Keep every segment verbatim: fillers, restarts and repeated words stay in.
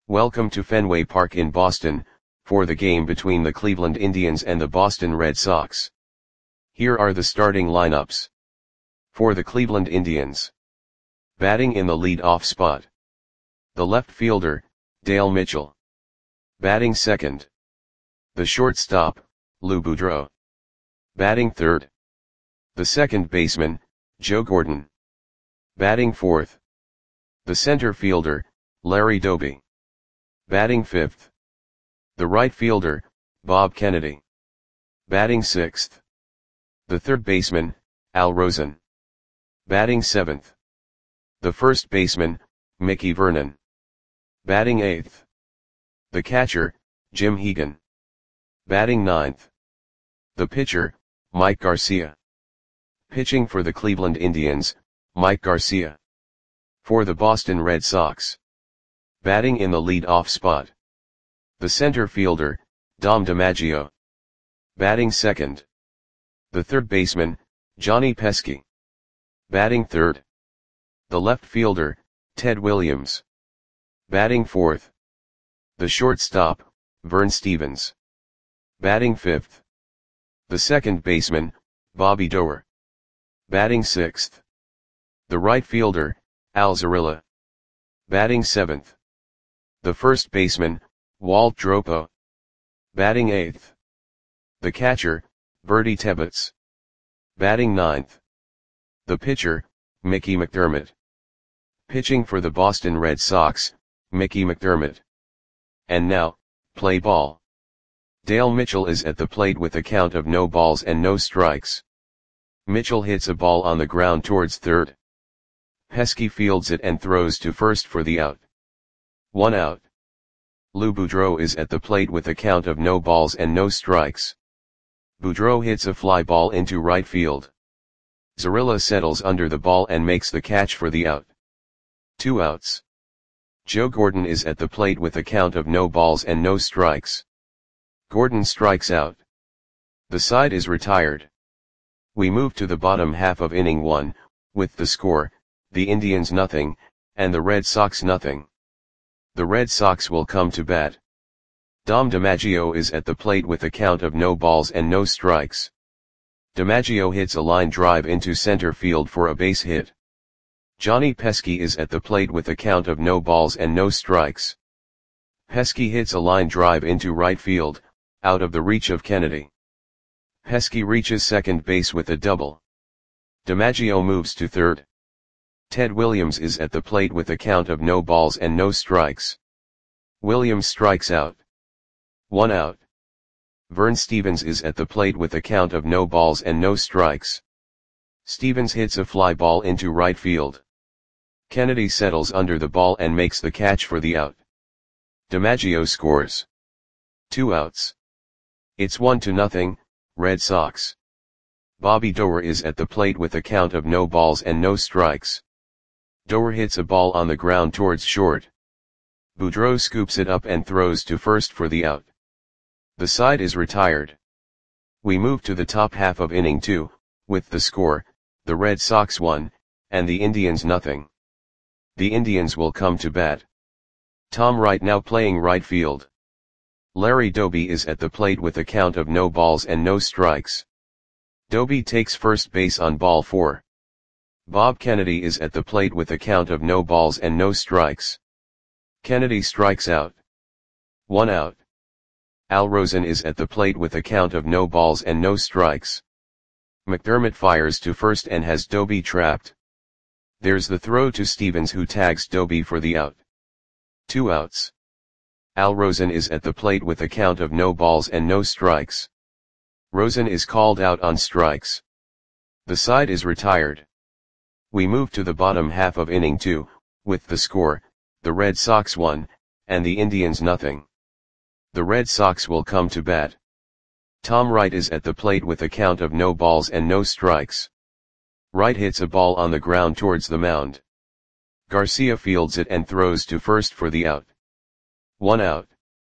Welcome to Fenway Park in Boston, for the game between the Cleveland Indians and the Boston Red Sox. Here are the starting lineups. For the Cleveland Indians. Batting in the lead-off spot. The left fielder, Dale Mitchell. Batting second. The shortstop, Lou Boudreau. Batting third. The second baseman, Joe Gordon. Batting fourth. The center fielder, Larry Doby. Batting fifth. The right fielder, Bob Kennedy. Batting sixth. The third baseman, Al Rosen. Batting seventh. The first baseman, Mickey Vernon. Batting eighth. The catcher, Jim Hegan. Batting ninth. The pitcher, Mike Garcia. Pitching for the Cleveland Indians, Mike Garcia. For the Boston Red Sox. Batting in the lead-off spot. The center fielder, Dom DiMaggio. Batting second. The third baseman, Johnny Pesky. Batting third. The left fielder, Ted Williams. Batting fourth. The shortstop, Vern Stephens. Batting fifth. The second baseman, Bobby Doerr. Batting sixth. The right fielder, Al Zarilla. Batting seventh. The first baseman, Walt Dropo. Batting eighth. The catcher, Bertie Tebbetts. Batting ninth. The pitcher, Mickey McDermott. Pitching for the Boston Red Sox, Mickey McDermott. And now, play ball. Dale Mitchell is at the plate with a count of no balls and no strikes. Mitchell hits a ball on the ground towards third. Pesky fields it and throws to first for the out. One out. Lou Boudreau is at the plate with a count of no balls and no strikes. Boudreau hits a fly ball into right field. Zarilla settles under the ball and makes the catch for the out. Two outs. Joe Gordon is at the plate with a count of no balls and no strikes. Gordon strikes out. The side is retired. We move to the bottom half of inning one, with the score, the Indians nothing, and the Red Sox nothing. The Red Sox will come to bat. Dom DiMaggio is at the plate with a count of no balls and no strikes. DiMaggio hits a line drive into center field for a base hit. Johnny Pesky is at the plate with a count of no balls and no strikes. Pesky hits a line drive into right field, out of the reach of Kennedy. Pesky reaches second base with a double. DiMaggio moves to third. Ted Williams is at the plate with a count of no balls and no strikes. Williams strikes out. One out. Vern Stephens is at the plate with a count of no balls and no strikes. Stephens hits a fly ball into right field. Kennedy settles under the ball and makes the catch for the out. DiMaggio scores. Two outs. It's one to nothing, Red Sox. Bobby Doerr is at the plate with a count of no balls and no strikes. Doerr hits a ball on the ground towards short. Boudreau scoops it up and throws to first for the out. The side is retired. We move to the top half of inning two, with the score, the Red Sox one, and the Indians nothing. The Indians will come to bat. Tom Wright now playing right field. Larry Doby is at the plate with a count of no balls and no strikes. Doby takes first base on ball four. Bob Kennedy is at the plate with a count of no balls and no strikes. Kennedy strikes out. One out. Al Rosen is at the plate with a count of no balls and no strikes. McDermott fires to first and has Doby trapped. There's the throw to Stephens, who tags Doby for the out. Two outs. Al Rosen is at the plate with a count of no balls and no strikes. Rosen is called out on strikes. The side is retired. We move to the bottom half of inning two, with the score, the Red Sox one, and the Indians nothing. The Red Sox will come to bat. Tom Wright is at the plate with a count of no balls and no strikes. Wright hits a ball on the ground towards the mound. Garcia fields it and throws to first for the out. One out.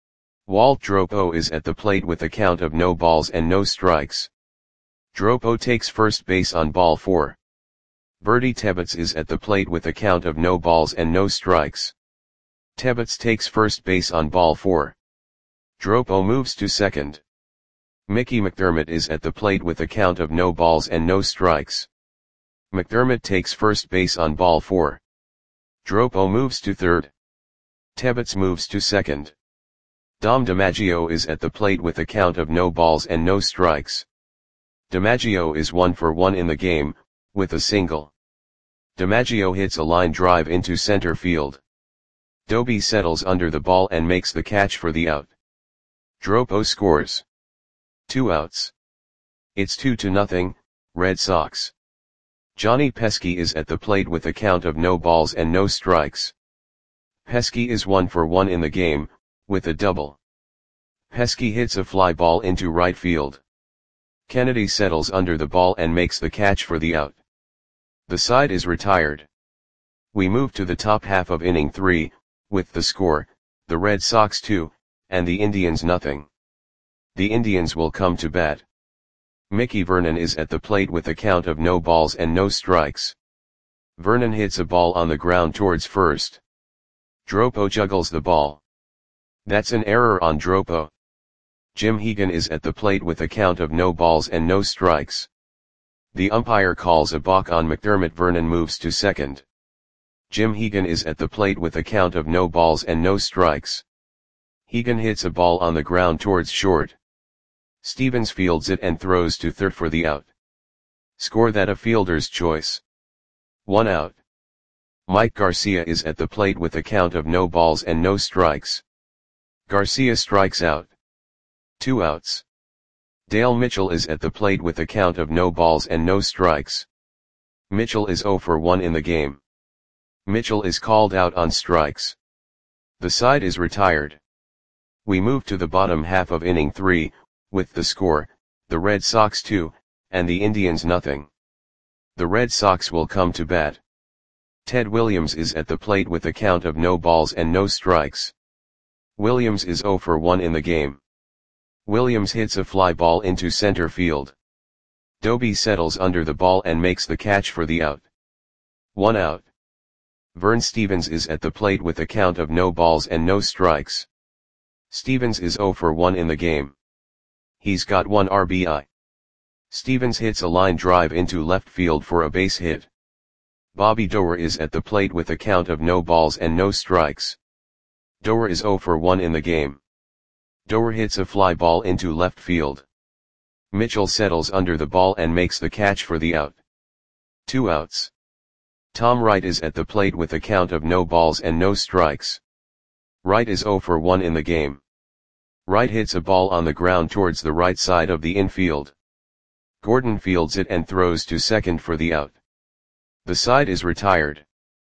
Walt Dropo is at the plate with a count of no balls and no strikes. Dropo takes first base on ball four. Bertie Tebbetts is at the plate with a count of no balls and no strikes. Tebbets takes first base on ball four. Dropo moves to second. Mickey McDermott is at the plate with a count of no balls and no strikes. McDermott takes first base on ball four. Dropo moves to third. Tebbets moves to second. Dom DiMaggio is at the plate with a count of no balls and no strikes. DiMaggio is one for one in the game, with a single. DiMaggio hits a line drive into center field. Doby settles under the ball and makes the catch for the out. Dropo scores. Two outs. It's two to nothing, Red Sox. Johnny Pesky is at the plate with a count of no balls and no strikes. Pesky is one for one in the game, with a double. Pesky hits a fly ball into right field. Kennedy settles under the ball and makes the catch for the out. The side is retired. We move to the top half of inning three, with the score, the Red Sox two, and the Indians nothing. The Indians will come to bat. Mickey Vernon is at the plate with a count of no balls and no strikes. Vernon hits a ball on the ground towards first. Dropo juggles the ball. That's an error on Dropo. Jim Hegan is at the plate with a count of no balls and no strikes. The umpire calls a balk on McDermott. Vernon moves to second. Jim Hegan is at the plate with a count of no balls and no strikes. Hegan hits a ball on the ground towards short. Stevens fields it and throws to third for the out. Score that a fielder's choice. One out. Mike Garcia is at the plate with a count of no balls and no strikes. Garcia strikes out. Two outs. Dale Mitchell is at the plate with a count of no balls and no strikes. Mitchell is zero for one in the game. Mitchell is called out on strikes. The side is retired. We move to the bottom half of inning three, with the score, the Red Sox two, and the Indians nothing. The Red Sox will come to bat. Ted Williams is at the plate with a count of no balls and no strikes. Williams is zero for one in the game. Williams hits a fly ball into center field. Doby settles under the ball and makes the catch for the out. One out. Vern Stevens is at the plate with a count of no balls and no strikes. Stevens is zero for one in the game. He's got one R B I. Stevens hits a line drive into left field for a base hit. Bobby Doerr is at the plate with a count of no balls and no strikes. Doerr is zero for one in the game. Doerr hits a fly ball into left field. Mitchell settles under the ball and makes the catch for the out. Two outs. Tom Wright is at the plate with a count of no balls and no strikes. Wright is zero for one in the game. Wright hits a ball on the ground towards the right side of the infield. Gordon fields it and throws to second for the out. The side is retired.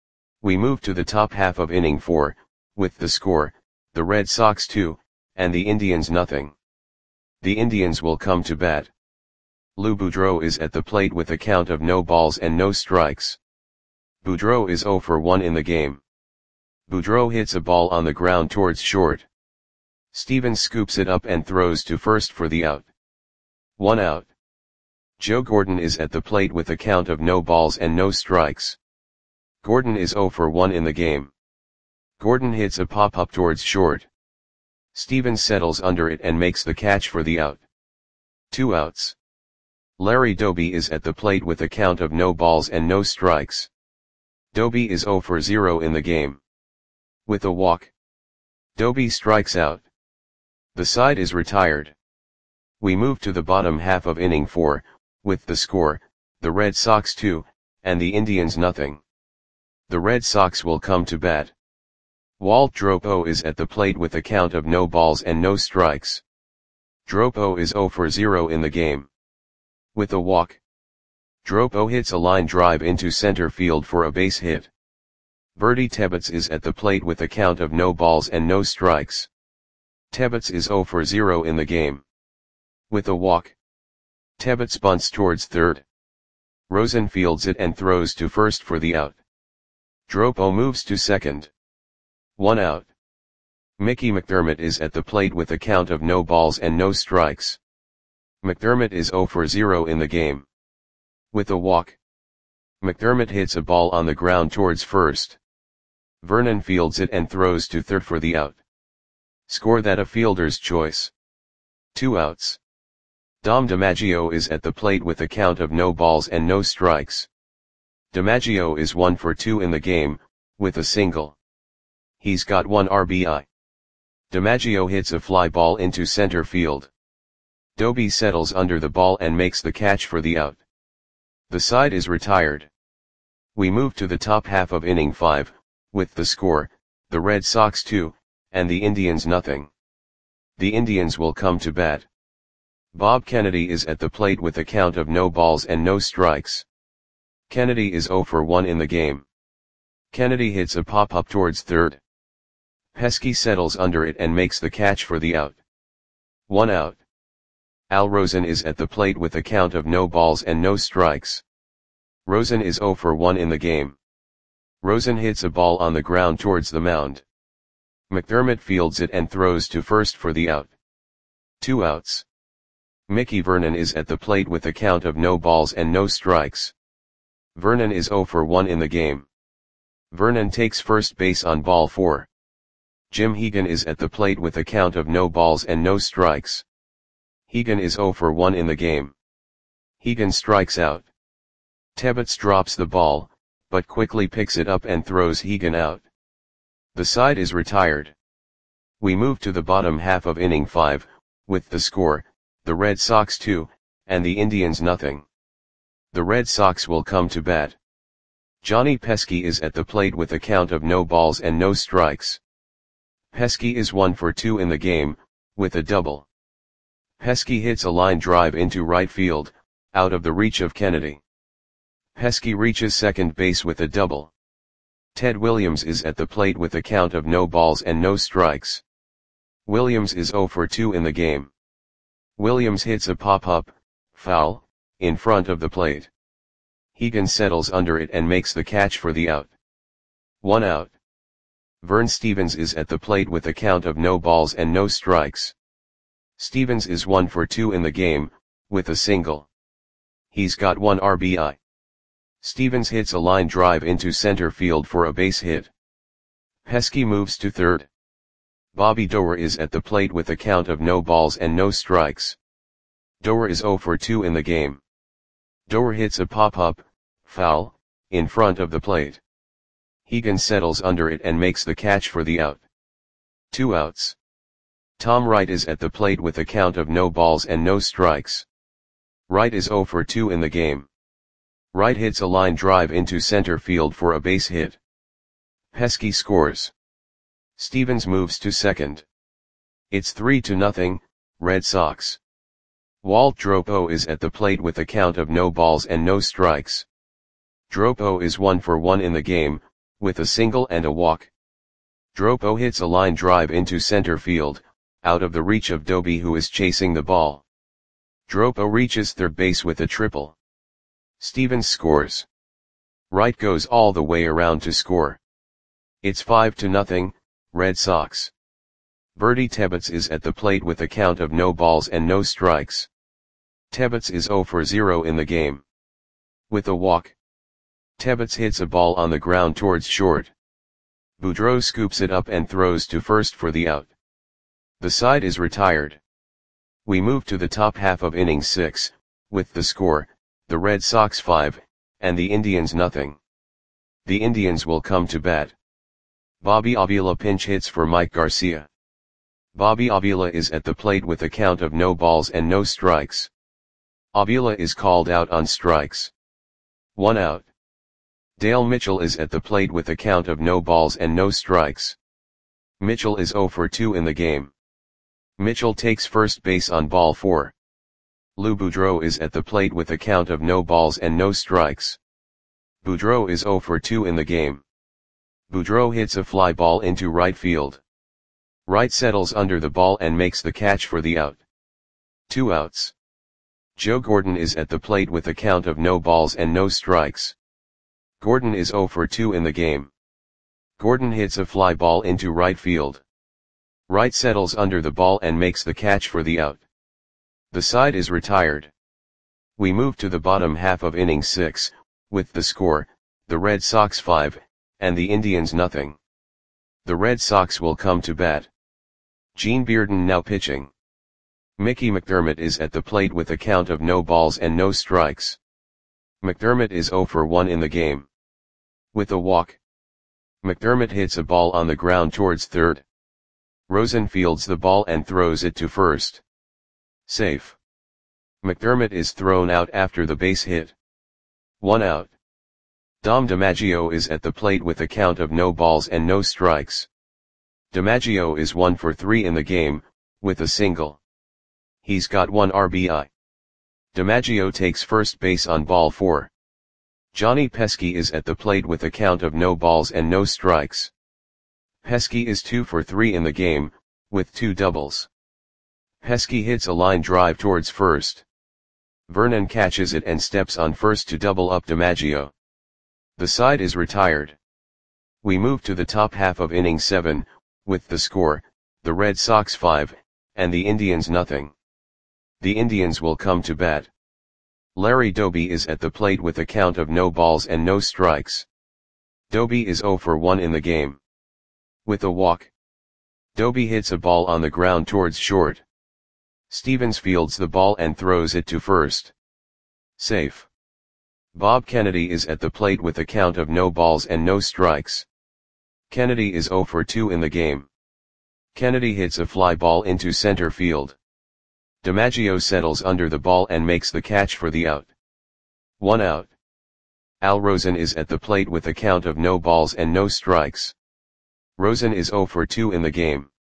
We move to the top half of inning four, with the score, the Red Sox two, and the Indians nothing. The Indians will come to bat. Lou Boudreau is at the plate with a count of no balls and no strikes. Boudreau is zero for one in the game. Boudreau hits a ball on the ground towards short. Stevens scoops it up and throws to first for the out. One out. Joe Gordon is at the plate with a count of no balls and no strikes. Gordon is zero for one in the game. Gordon hits a pop-up towards short. Stevens settles under it and makes the catch for the out. Two outs. Larry Doby is at the plate with a count of no balls and no strikes. Doby is zero for zero in the game. With a walk, Doby strikes out. The side is retired. We move to the bottom half of inning four, with the score, the Red Sox two, and the Indians nothing. The Red Sox will come to bat. Walt Dropo is at the plate with a count of no balls and no strikes. Dropo is zero for zero in the game. With a walk, Dropo hits a line drive into center field for a base hit. Bertie Tebbets is at the plate with a count of no balls and no strikes. Tebbets is zero for zero in the game. With a walk, Tebbets bunts towards third. Rosen fields it and throws to first for the out. Dropo moves to second. One out. Mickey McDermott is at the plate with a count of no balls and no strikes. McDermott is zero for zero in the game. With a walk, McDermott hits a ball on the ground towards first. Vernon fields it and throws to third for the out. Score that a fielder's choice. Two outs. Dom DiMaggio is at the plate with a count of no balls and no strikes. DiMaggio is one for two in the game, with a single. He's got one R B I. DiMaggio hits a fly ball into center field. Doby settles under the ball and makes the catch for the out. The side is retired. We move to the top half of inning five, with the score, the Red Sox two, and the Indians nothing. The Indians will come to bat. Bob Kennedy is at the plate with a count of no balls and no strikes. Kennedy is zero for one in the game. Kennedy hits a pop-up towards third. Pesky settles under it and makes the catch for the out. One out. Al Rosen is at the plate with a count of no balls and no strikes. Rosen is zero for one in the game. Rosen hits a ball on the ground towards the mound. McDermott fields it and throws to first for the out. Two outs. Mickey Vernon is at the plate with a count of no balls and no strikes. Vernon is zero for one in the game. Vernon takes first base on ball four. Jim Hegan is at the plate with a count of no balls and no strikes. Hegan is zero for one in the game. Hegan strikes out. Tebbets drops the ball, but quickly picks it up and throws Hegan out. The side is retired. We move to the bottom half of inning five, with the score, the Red Sox two, and the Indians nothing. The Red Sox will come to bat. Johnny Pesky is at the plate with a count of no balls and no strikes. Pesky is one for two in the game, with a double. Pesky hits a line drive into right field, out of the reach of Kennedy. Pesky reaches second base with a double. Ted Williams is at the plate with a count of no balls and no strikes. Williams is zero for two in the game. Williams hits a pop-up, foul, in front of the plate. Hegan settles under it and makes the catch for the out. One out. Vern Stevens is at the plate with a count of no balls and no strikes. Stevens is one for two in the game, with a single. He's got one R B I. Stevens hits a line drive into center field for a base hit. Pesky moves to third. Bobby Doerr is at the plate with a count of no balls and no strikes. Doerr is zero for two in the game. Doerr hits a pop-up, foul, in front of the plate. Hegan settles under it and makes the catch for the out. Two outs. Tom Wright is at the plate with a count of no balls and no strikes. Wright is zero for two in the game. Wright hits a line drive into center field for a base hit. Pesky scores. Stevens moves to second. It's three to nothing, Red Sox. Walt Dropo is at the plate with a count of no balls and no strikes. Dropo is one for one in the game, with a single and a walk. Dropo hits a line drive into center field, out of the reach of Doby who is chasing the ball. Dropo reaches third base with a triple. Stevens scores. Wright goes all the way around to score. It's five to nothing, Red Sox. Bertie Tebbets is at the plate with a count of no balls and no strikes. Tebbets is zero for zero in the game. With a walk. Tebbets hits a ball on the ground towards short. Boudreau scoops it up and throws to first for the out. The side is retired. We move to the top half of inning six, with the score, the Red Sox five, and the Indians nothing. The Indians will come to bat. Bobby Avila pinch hits for Mike Garcia. Bobby Avila is at the plate with a count of no balls and no strikes. Avila is called out on strikes. One out. Dale Mitchell is at the plate with a count of no balls and no strikes. Mitchell is zero for two in the game. Mitchell takes first base on ball four. Lou Boudreau is at the plate with a count of no balls and no strikes. Boudreau is zero for two in the game. Boudreau hits a fly ball into right field. Wright settles under the ball and makes the catch for the out. Two outs. Joe Gordon is at the plate with a count of no balls and no strikes. Gordon is zero for two in the game. Gordon hits a fly ball into right field. Wright settles under the ball and makes the catch for the out. The side is retired. We move to the bottom half of inning six, with the score, the Red Sox five, and the Indians nothing. The Red Sox will come to bat. Gene Bearden now pitching. Mickey McDermott is at the plate with a count of no balls and no strikes. McDermott is oh for one in the game. With a walk. McDermott hits a ball on the ground towards third. Rosen fields the ball and throws it to first. Safe. McDermott is thrown out after the base hit. One out. Dom DiMaggio is at the plate with a count of no balls and no strikes. DiMaggio is one for three in the game, with a single. He's got one R B I. DiMaggio takes first base on ball four. Johnny Pesky is at the plate with a count of no balls and no strikes. Pesky is two for three in the game, with two doubles. Pesky hits a line drive towards first. Vernon catches it and steps on first to double up DiMaggio. The side is retired. We move to the top half of inning seven, with the score, the Red Sox five, and the Indians nothing. The Indians will come to bat. Larry Doby is at the plate with a count of no balls and no strikes. Doby is oh for one in the game. With a walk. Doby hits a ball on the ground towards short. Stevens fields the ball and throws it to first. Safe. Bob Kennedy is at the plate with a count of no balls and no strikes. Kennedy is oh for two in the game. Kennedy hits a fly ball into center field. DiMaggio settles under the ball and makes the catch for the out. One out. Al Rosen is at the plate with a count of no balls and no strikes. Rosen is oh for two in the game.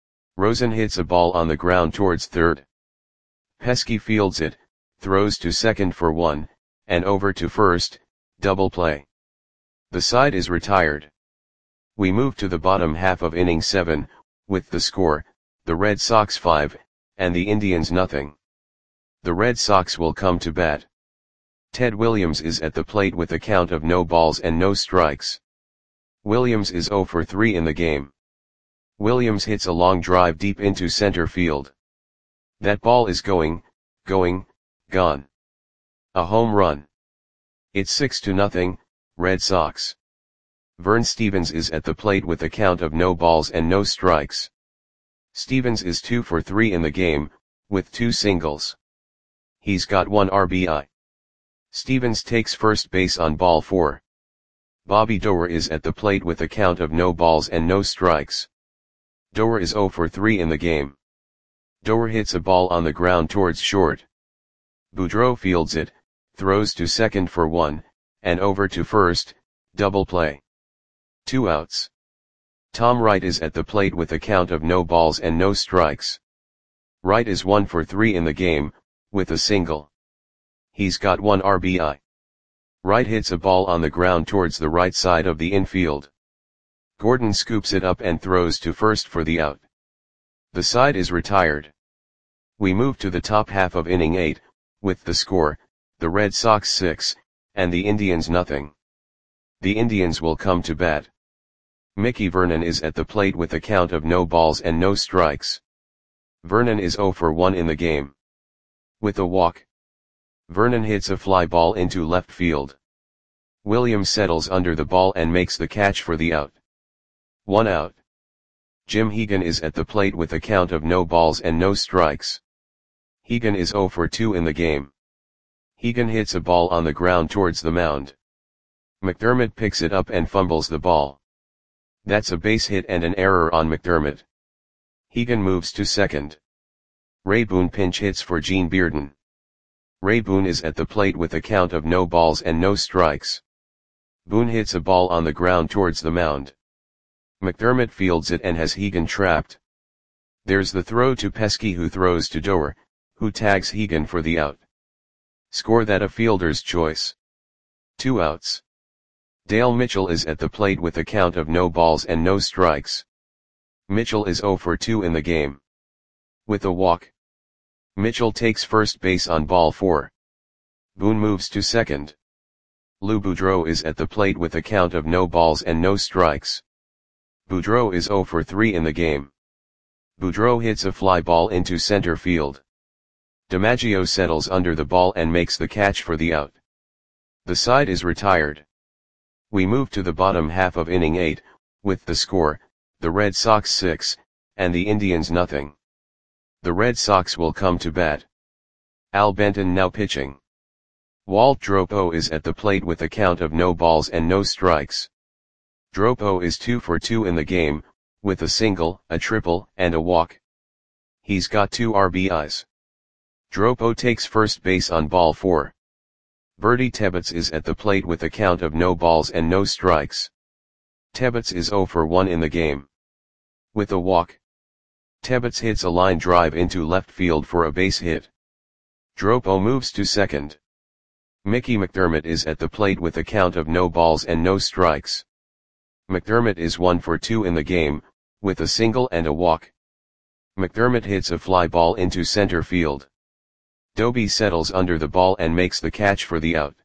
Rosen hits a ball on the ground towards third. Pesky fields it, throws to second for one, and over to first, double play. The side is retired. We move to the bottom half of inning seven, with the score, the Red Sox five, and the Indians nothing. The Red Sox will come to bat. Ted Williams is at the plate with a count of no balls and no strikes. Williams is oh for three in the game. Williams hits a long drive deep into center field. That ball is going, going, gone. A home run. It's six to nothing, Red Sox. Vern Stevens is at the plate with a count of no balls and no strikes. Stevens is two for three in the game, with two singles. He's got one R B I. Stevens takes first base on ball four. Bobby Doerr is at the plate with a count of no balls and no strikes. Doerr is oh for three in the game. Doerr hits a ball on the ground towards short. Boudreau fields it, throws to second for one, and over to first, double play. Two outs. Tom Wright is at the plate with a count of no balls and no strikes. Wright is one for three in the game, with a single. He's got one R B I. Wright hits a ball on the ground towards the right side of the infield. Gordon scoops it up and throws to first for the out. The side is retired. We move to the top half of inning eight, with the score, the Red Sox six, and the Indians nothing. The Indians will come to bat. Mickey Vernon is at the plate with a count of no balls and no strikes. Vernon is oh for one in the game. With a walk. Vernon hits a fly ball into left field. Williams settles under the ball and makes the catch for the out. One out. Jim Hegan is at the plate with a count of no balls and no strikes. Hegan is oh for two in the game. Hegan hits a ball on the ground towards the mound. McDermott picks it up and fumbles the ball. That's a base hit and an error on McDermott. Hegan moves to second. Ray Boone pinch hits for Gene Bearden. Ray Boone is at the plate with a count of no balls and no strikes. Boone hits a ball on the ground towards the mound. McDermott fields it and has Hegan trapped. There's the throw to Pesky, who throws to Doerr, who tags Hegan for the out. Score that a fielder's choice. Two outs. Dale Mitchell is at the plate with a count of no balls and no strikes. Mitchell is oh for two in the game. With a walk. Mitchell takes first base on ball four. Boone moves to second. Lou Boudreau is at the plate with a count of no balls and no strikes. Boudreau is oh for three in the game. Boudreau hits a fly ball into center field. DiMaggio settles under the ball and makes the catch for the out. The side is retired. We move to the bottom half of inning eight, with the score, the Red Sox six, and the Indians nothing. The Red Sox will come to bat. Al Benton now pitching. Walt Dropo is at the plate with a count of no balls and no strikes. Dropo is two for two in the game, with a single, a triple, and a walk. He's got two R B Is. Dropo takes first base on ball four. Bertie Tebbets is at the plate with a count of no balls and no strikes. Tebbets is zero for one in the game. With a walk. Tebbets hits a line drive into left field for a base hit. Dropo moves to second. Mickey McDermott is at the plate with a count of no balls and no strikes. McDermott is one for two in the game, with a single and a walk. McDermott hits a fly ball into center field. Doby settles under the ball and makes the catch for the out.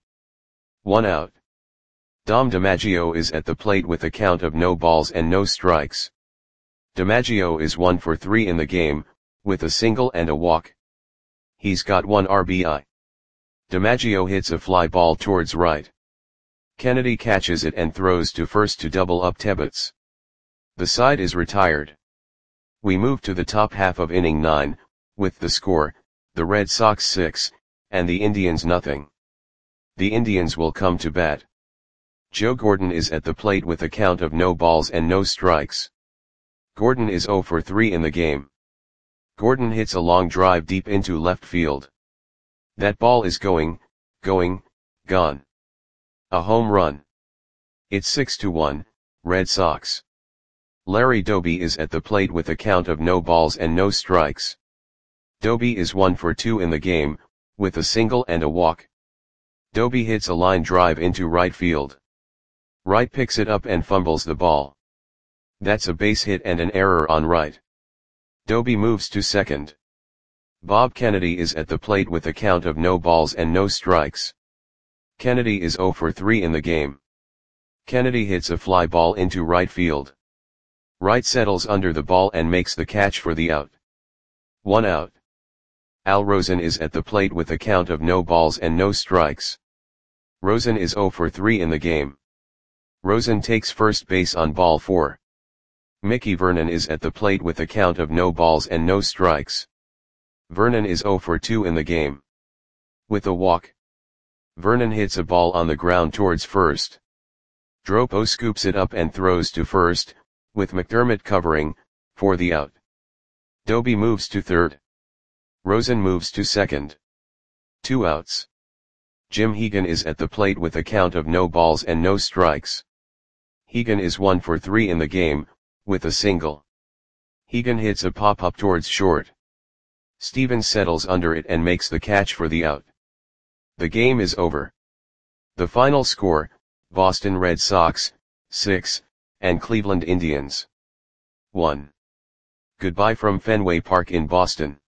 One out. Dom DiMaggio is at the plate with a count of no balls and no strikes. DiMaggio is one for three in the game, with a single and a walk. He's got one R B I. DiMaggio hits a fly ball towards right. Kennedy catches it and throws to first to double up Tebbets. The side is retired. We move to the top half of inning nine, with the score, the Red Sox six, and the Indians nothing. The Indians will come to bat. Joe Gordon is at the plate with a count of no balls and no strikes. Gordon is zero for three in the game. Gordon hits a long drive deep into left field. That ball is going, going, gone. A home run. It's six to one, Red Sox. Larry Doby is at the plate with a count of no balls and no strikes. Doby is one for two in the game, with a single and a walk. Doby hits a line drive into right field. Right picks it up and fumbles the ball. That's a base hit and an error on right. Doby moves to second. Bob Kennedy is at the plate with a count of no balls and no strikes. Kennedy is zero for three in the game. Kennedy hits a fly ball into right field. Wright settles under the ball and makes the catch for the out. One out. Al Rosen is at the plate with a count of no balls and no strikes. Rosen is zero for three in the game. Rosen takes first base on ball four. Mickey Vernon is at the plate with a count of no balls and no strikes. Vernon is zero for two in the game. With a walk. Vernon hits a ball on the ground towards first. Dropo scoops it up and throws to first, with McDermott covering, for the out. Doby moves to third. Rosen moves to second. Two outs. Jim Hegan is at the plate with a count of no balls and no strikes. Hegan is one for three in the game, with a single. Hegan hits a pop-up towards short. Stevens settles under it and makes the catch for the out. The game is over. The final score, Boston Red Sox, six, and Cleveland Indians, one. Goodbye from Fenway Park in Boston.